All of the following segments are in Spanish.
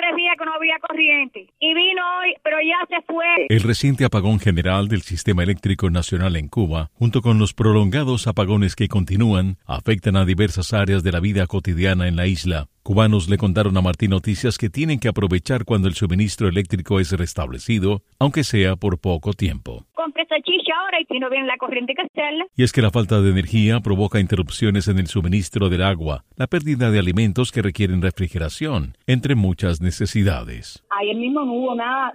días que no había corriente. Y vino hoy, pero ya se fue. El reciente apagón general del sistema eléctrico nacional en Cuba, junto con los prolongados apagones que continúan, afectan a diversas áreas de la vida cotidiana en la isla. Cubanos le contaron a Martín Noticias que tienen que aprovechar cuando el suministro eléctrico es restablecido, aunque sea por poco tiempo. Compré esa chicha ahora y si no viene la corriente que hacerla. Y es que la falta de energía provoca interrupciones en el suministro del agua, la pérdida de alimentos que requieren refrigeración, entre muchas necesidades. Ayer mismo no hubo nada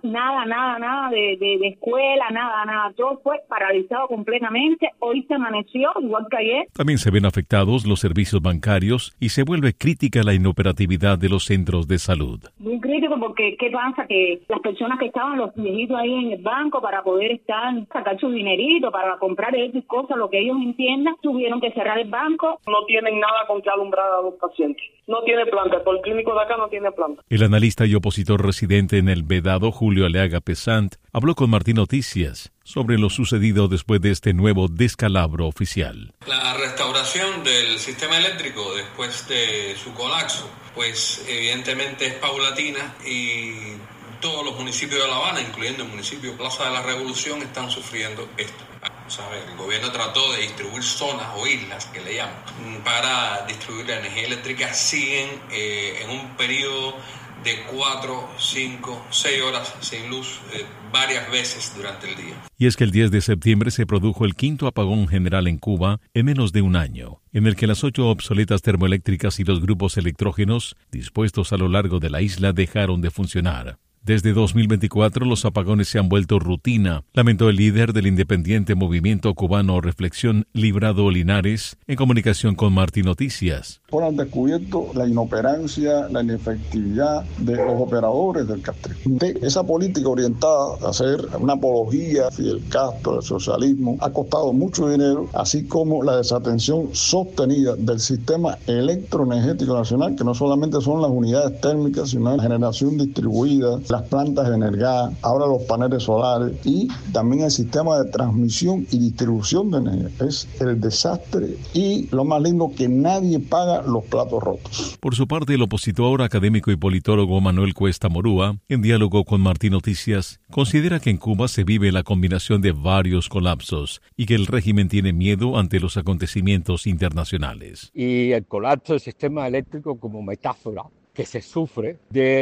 de escuela, nada. Todo fue paralizado completamente. Hoy se amaneció, igual que ayer. También se ven afectados los servicios bancarios y se vuelve crítica la inoperatividad de los centros de salud. Muy crítico porque, ¿qué pasa? Que las personas que estaban, los viejitos ahí en el banco para poder sacar su dinerito, para comprar X cosas, lo que ellos entiendan, tuvieron que cerrar el banco. No tienen nada con que alumbrar a los pacientes. No tiene planta, el policlínico de acá no tiene planta. El analista y opositor residente en el Vedado, Julio Aleaga Pesant, habló con Martín Noticias sobre lo sucedido después de este nuevo descalabro oficial. La restauración del sistema eléctrico después de su colapso, pues evidentemente es paulatina y todos los municipios de La Habana, incluyendo el municipio Plaza de la Revolución, están sufriendo esto. El gobierno trató de distribuir zonas o islas, que le llaman, para distribuir la energía eléctrica. Siguen en un periodo de 4, 5, 6 horas sin luz varias veces durante el día. Y es que el 10 de septiembre se produjo el quinto apagón general en Cuba en menos de un año, en el que las 8 obsoletas termoeléctricas y los grupos electrógenos dispuestos a lo largo de la isla dejaron de funcionar. Desde 2024 los apagones se han vuelto rutina, lamentó el líder del independiente movimiento cubano Reflexión, Librado Linares, en comunicación con Martín Noticias. Por al descubierto la inoperancia, la inefectividad de los operadores del castrismo. Esa política orientada a hacer una apología a Fidel Castro, del socialismo, ha costado mucho dinero, así como la desatención sostenida del sistema electroenergético nacional, que no solamente son las unidades térmicas, sino la generación distribuida, las plantas de energía, ahora los paneles solares y también el sistema de transmisión y distribución de energía. Es el desastre y lo más lindo que nadie paga los platos rotos. Por su parte, el opositor académico y politólogo Manuel Cuesta Morúa, en diálogo con Martín Noticias, considera que en Cuba se vive la combinación de varios colapsos y que el régimen tiene miedo ante los acontecimientos internacionales. Y el colapso del sistema eléctrico como metáfora que se sufre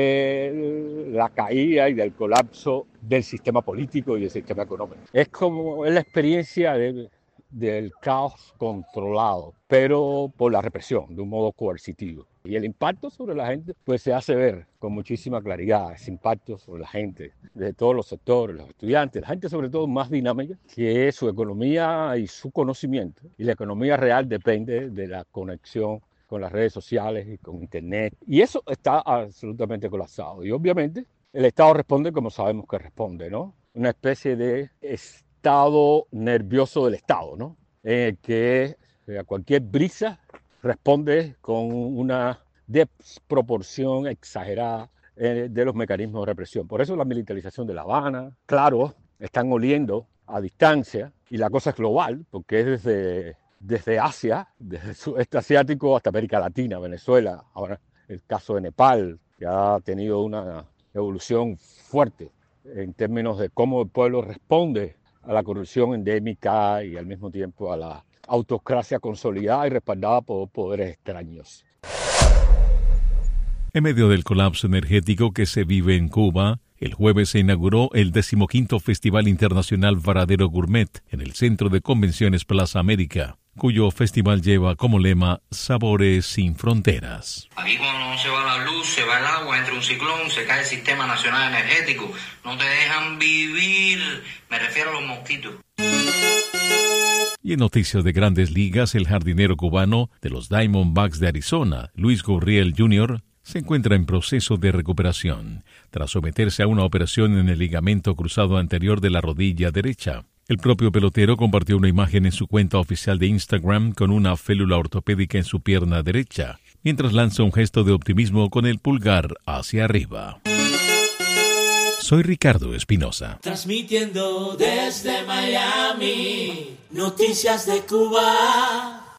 de la caída y del colapso del sistema político y del sistema económico. Es la experiencia del caos controlado, pero por la represión, de un modo coercitivo. Y el impacto sobre la gente pues se hace ver con muchísima claridad, ese impacto sobre la gente, de todos los sectores, los estudiantes, la gente sobre todo más dinámica, que es su economía y su conocimiento. Y la economía real depende de la conexión con las redes sociales y con Internet. Y eso está absolutamente colapsado. Y obviamente el Estado responde como sabemos que responde, ¿no? Una especie de estado nervioso del Estado, ¿no? Que a cualquier brisa responde con una desproporción exagerada de los mecanismos de represión. Por eso la militarización de La Habana, claro, están oliendo a distancia y la cosa es global, porque es desde Asia, desde el sudeste asiático hasta América Latina, Venezuela, ahora el caso de Nepal, que ha tenido una evolución fuerte en términos de cómo el pueblo responde a la corrupción endémica y al mismo tiempo a la autocracia consolidada y respaldada por poderes extraños. En medio del colapso energético que se vive en Cuba, el jueves se inauguró el 15º Festival Internacional Varadero Gourmet en el Centro de Convenciones Plaza América, cuyo festival lleva como lema Sabores sin Fronteras. Aquí cuando se va la luz, se va el agua, entra un ciclón, se cae el sistema nacional energético, no te dejan vivir, me refiero a los mosquitos. Y en noticias de Grandes Ligas, el jardinero cubano de los Diamondbacks de Arizona, Luis Gurriel Jr., se encuentra en proceso de recuperación, tras someterse a una operación en el ligamento cruzado anterior de la rodilla derecha. El propio pelotero compartió una imagen en su cuenta oficial de Instagram con una félula ortopédica en su pierna derecha, mientras lanza un gesto de optimismo con el pulgar hacia arriba. Soy Ricardo Espinosa. Transmitiendo desde Miami, noticias de Cuba.